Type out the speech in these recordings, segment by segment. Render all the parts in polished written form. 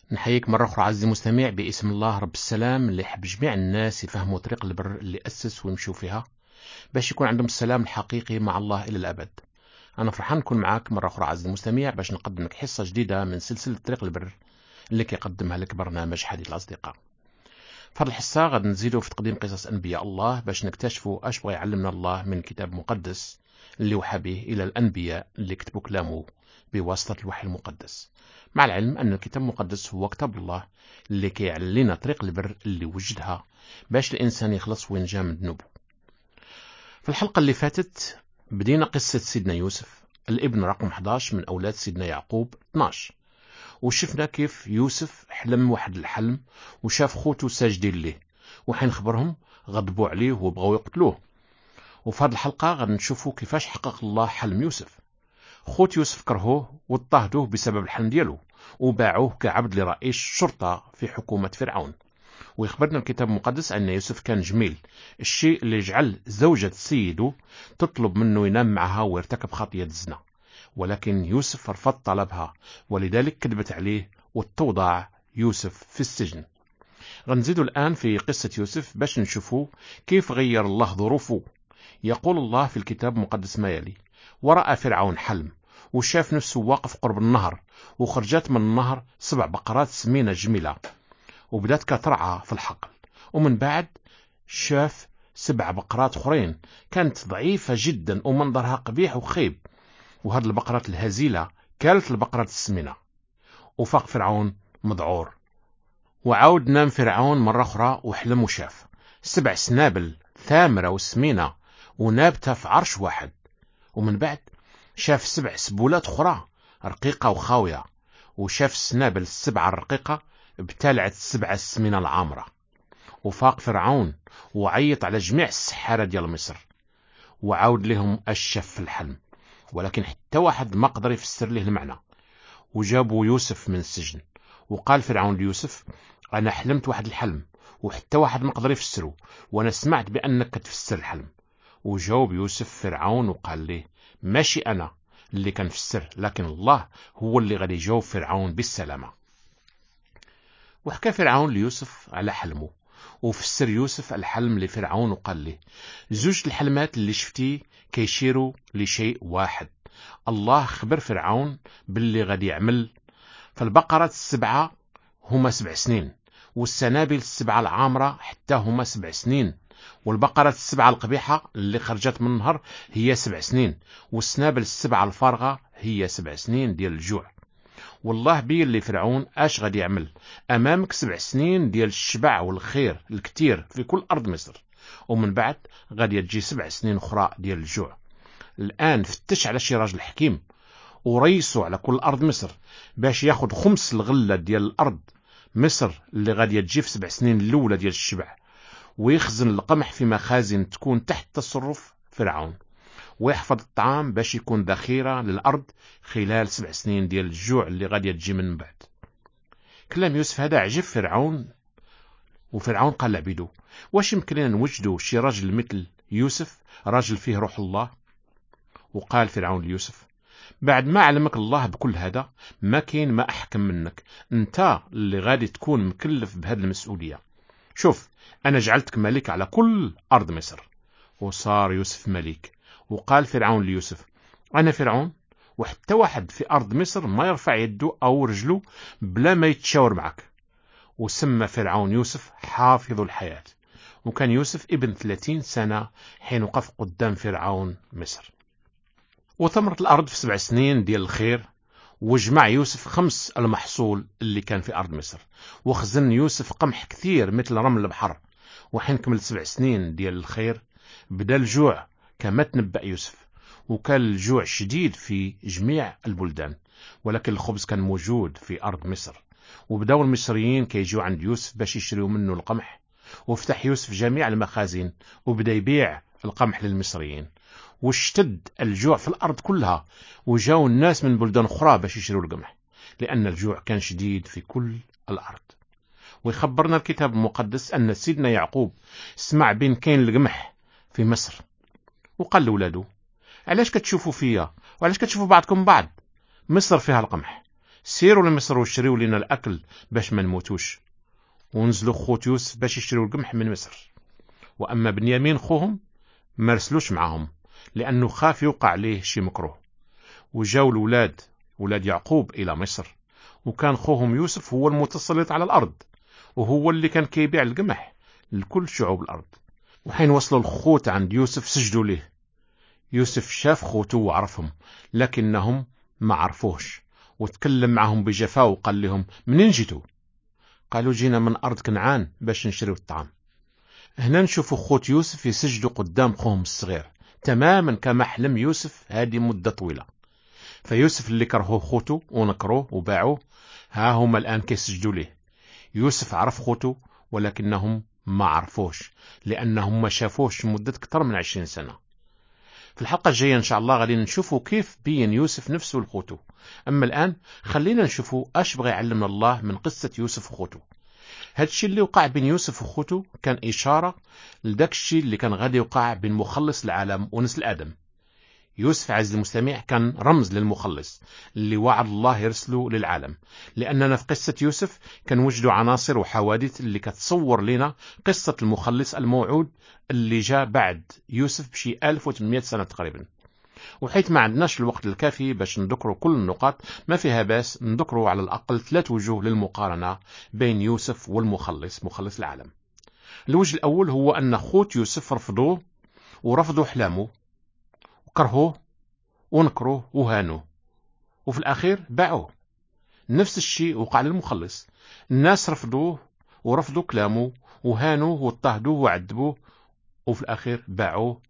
نحييك مرة أخرى عزيزي المستمع باسم الله رب السلام اللي يحب جميع الناس يفهموا طريق البر اللي أسس ويمشوا فيها باش يكون عندهم السلام الحقيقي مع الله إلى الأبد. أنا فرحان نكون معاك مرة أخرى عزيزي المستمع باش نقدم لك حصة جديدة من سلسلة طريق البر اللي كيقدمها لك برنامج حديث الأصدقاء. في هذه الحصة غادي نزيدوا في تقديم قصص أنبياء الله باش نكتشفوا أش بغى يعلمنا الله من كتاب مقدس اللي وحى به إلى الأنبياء اللي كتبوا كلامه بواسطة الوحي المقدس، مع العلم أن الكتاب المقدس هو كتاب الله اللي كيعلن لنا طريق البر اللي وجدها باش الإنسان يخلص وينجا من ذنوبه. في الحلقة اللي فاتت بدينا قصة سيدنا يوسف الابن رقم 11 من أولاد سيدنا يعقوب 12، وشفنا كيف يوسف حلم واحد الحلم وشاف خوته ساجدين ليه، وحين خبرهم غضبوا عليه وبغوا يقتلوه. وفي هذه الحلقة غادي نشوفوا كيفاش حقق الله حلم يوسف. خوت يوسف كرهوه واضطهدوه بسبب الحلم ديالو وباعوه كعبد لرئيس شرطة في حكومة فرعون. ويخبرنا الكتاب المقدس أن يوسف كان جميل، الشيء اللي جعل زوجة سيده تطلب منه ينام معها ويرتكب خطية الزنا، ولكن يوسف رفض طلبها ولذلك كذبت عليه وتوضع يوسف في السجن. غنزيدوا الآن في قصة يوسف باش نشوفوا كيف غير الله ظروفه. يقول الله في الكتاب المقدس ما يلي: ورأى فرعون حلم وشاف نفسه واقف قرب النهر، وخرجت من النهر 7 بقرات سمينة جميلة وبدات كترعى في الحقل. ومن بعد شاف 7 بقرات أخرين كانت ضعيفة جدا ومنظرها قبيح وخيب، وهذه البقرات الهزيلة كانت البقرات السمينة. وفاق فرعون مذعور، وعاود نام فرعون مرة أخرى وحلم وشاف 7 سنابل ثامرة وسمينة ونابتة في عرش واحد. ومن بعد شاف 7 سبولات أخرى رقيقة وخاوية، وشاف السنابل 7 الرقيقة ابتلعت 7 السمينة العامرة. وفاق فرعون وعيط على جميع السحارة ديال مصر وعاود لهم الشف في الحلم، ولكن حتى واحد ما قدر يفسر له المعنى. وجابوا يوسف من السجن، وقال فرعون ليوسف: أنا حلمت واحد الحلم وحتى واحد ما قدر يفسره، وأنا سمعت بأنك كتفسر الحلم. وجاوب يوسف فرعون وقال له: ماشي أنا اللي كنفسر، لكن الله هو اللي غادي يجاوب فرعون بالسلامة. وحكى فرعون ليوسف على حلمه، وفسر يوسف الحلم لفرعون وقال له: 2 الحلمات اللي شفتي كيشيروا لشيء واحد. الله خبر فرعون باللي غادي يعمل. فالبقرات 7 هما 7 سنين، والسنابل 7 العامرة حتى هما 7 سنين، والبقرات 7 القبيحة اللي خرجت من النهر هي 7 سنين، والسنابل 7 الفارغة هي 7 سنين ديال الجوع. والله بين لي فرعون اش غادي يعمل. امامك 7 سنين ديال الشبع والخير الكتير في كل ارض مصر، ومن بعد غادي تجي 7 سنين اخرى ديال الجوع. الان فتش على شي راجل حكيم وريسوا على كل ارض مصر باش ياخذ خمس الغله ديال الارض مصر اللي غادي تجي في 7 سنين الاولى ديال الشبع، ويخزن القمح في مخازن تكون تحت تصرف فرعون، ويحفظ الطعام باش يكون ذخيرة للأرض خلال 7 سنين ديال الجوع اللي غادي تجي من بعد. كلام يوسف هذا عجب فرعون، وفرعون قال لعبيدو: واش يمكننا نوجدوا شي راجل مثل يوسف، راجل فيه روح الله؟ وقال فرعون ليوسف: بعد ما علمك الله بكل هذا ما كاين ما أحكم منك، انت اللي غادي تكون مكلف بهذه المسؤولية. شوف، أنا جعلتك ملك على كل أرض مصر. وصار يوسف ملك. وقال فرعون ليوسف: أنا فرعون، وحتى واحد في أرض مصر ما يرفع يده أو رجله بلا ما يتشاور معك. وسمى فرعون يوسف حافظ الحياة. وكان يوسف ابن 30 سنة حين وقف قدام فرعون مصر. وثمرت الأرض في 7 سنين ديال الخير، وجمع يوسف 5 المحصول اللي كان في أرض مصر، وخزن يوسف قمح كثير مثل رمل البحر. وحين كمل 7 سنين ديال الخير بدأ الجوع كما تنبأ يوسف، وكان الجوع شديد في جميع البلدان، ولكن الخبز كان موجود في أرض مصر. وبدأوا المصريين كيجوا عند يوسف باش يشتروا منه القمح، وفتح يوسف جميع المخازن وبدأ يبيع القمح للمصريين. واشتد الجوع في الأرض كلها، وجاءوا الناس من بلدان أخرى باش يشتروا القمح، لأن الجوع كان شديد في كل الأرض. ويخبرنا الكتاب المقدس أن سيدنا يعقوب سمع بين كاين القمح في مصر، وقال لولاده: علاش كتشوفوا فيا وعلاش كتشوفوا بعضكم بعض؟ مصر فيها القمح، سيروا لمصر واشتريوا لنا الأكل باش ما نموتوش. ونزلوا خوت يوسف باش يشتريوا القمح من مصر. وأما بنيامين خوهم ما رسلوش معاهم، لأنه خاف يوقع عليه شي مكروه. وجاوا الولاد ولاد يعقوب إلى مصر، وكان خوهم يوسف هو المتسلط على الأرض، وهو اللي كان كيبيع القمح لكل شعوب الأرض. وحين وصلوا الخوت عند يوسف سجدوا ليه. يوسف شاف خوته وعرفهم، لكنهم ما عرفوش، وتكلم معهم بجفاء وقال لهم: منين جيتوا؟ قالوا: جينا من أرض كنعان باش نشريوا الطعام. هنا نشوفوا خوت يوسف يسجدوا قدام خوهم الصغير، تماما كما حلم يوسف هذه مدة طويلة. فيوسف اللي كرهوه خوته ونكروه وباعوه، ها هم الآن كيسجدوا ليه. يوسف عرف خوته، ولكنهم ما عرفوش، لأنهم ما شافوش مدة أكثر من 20 سنة. في الحلقة الجاية إن شاء الله غادي نشوفوا كيف بين يوسف نفسه لخوته. أما الآن خلينا نشوفوا أش بغى يعلمنا الله من قصة يوسف وخوته. هاد الشيء اللي وقع بين يوسف وخوته كان إشارة لذاك الشيء اللي كان غادي يوقع بين مخلص العالم ونسل آدم. يوسف عزيزي المستمع كان رمز للمخلص اللي وعد الله يرسله للعالم، لأننا في قصة يوسف كان وجدوا عناصر وحوادث اللي كتصور لنا قصة المخلص الموعود اللي جاء بعد يوسف بشي 1800 سنة تقريبا. وحيث ما عندناش الوقت الكافي باش نذكروا كل النقاط، ما فيها باس نذكروا على الأقل 3 وجوه للمقارنة بين يوسف والمخلص، مخلص العالم. الوجه الأول هو أن خوت يوسف رفضوه ورفضوا أحلامه وكرهوه ونكروه وهانوه، وفي الأخير باعوه. نفس الشيء وقع للمخلص، الناس رفضوه ورفضوا كلامه وهانوه واضطهدوه وعذبوه، وفي الأخير باعوه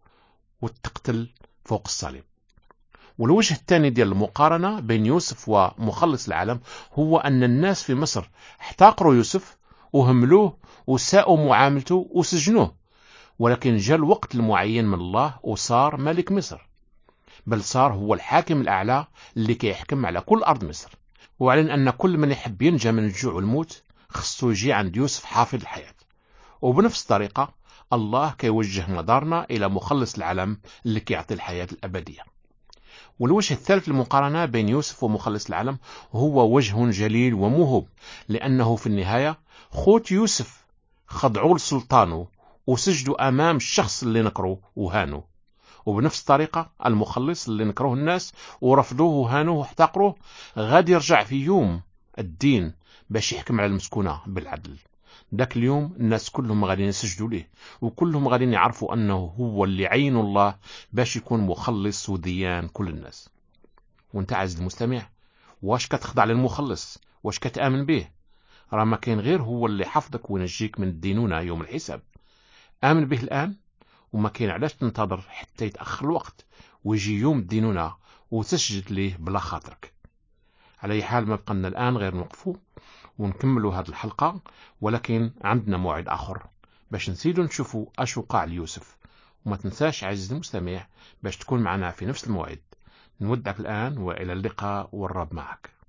وتقتل فوق الصليب. والوجه الثاني ديال المقارنة بين يوسف ومخلص العالم هو أن الناس في مصر احتقروا يوسف وهملوه وساءوا معاملته وسجنوه، ولكن جاء الوقت المعين من الله وصار ملك مصر، بل صار هو الحاكم الأعلى اللي كيحكم على كل أرض مصر. وأعلن أن كل من يحب ينجى من الجوع والموت خصو يجي عند يوسف حافظ الحياة. وبنفس الطريقة الله كيوجه مدارنا إلى مخلص العالم اللي كيعطي الحياة الأبدية. والوجه الثالث للمقارنة بين يوسف ومخلص العالم هو وجه جليل وموهوب، لأنه في النهاية خوت يوسف خضعوا لسلطانه وسجدوا أمام الشخص اللي نكروه وهانوه. وبنفس الطريقة المخلص اللي نكروه الناس ورفضوه وهانوه واحتقروه غادي يرجع في يوم الدين باش يحكم على المسكونة بالعدل. ذاك اليوم الناس كلهم غادي يسجدوا ليه، وكلهم غادي يعرفوا أنه هو اللي عين الله باش يكون مخلص وديان كل الناس. وانت عزيزي المستمع، واش كتخضع للمخلص؟ واش كتآمن به؟ راه ما كاين غير هو اللي حفظك وينجيك من الدينونة يوم الحساب. آمن به الآن، وما كاين علاش تنتظر حتى يتأخر الوقت ويجي يوم الدينونة وتسجد ليه بلا خاطرك. على أي حال ما بقنا الآن غير نوقفوا ونكملوا هذه الحلقة، ولكن عندنا موعد آخر باش نزيدوا نشوفوا اش وقع ليوسف. وما تنساش عزيزي المستمع باش تكون معنا في نفس الموعد. نودعك الآن وإلى اللقاء والرب معك.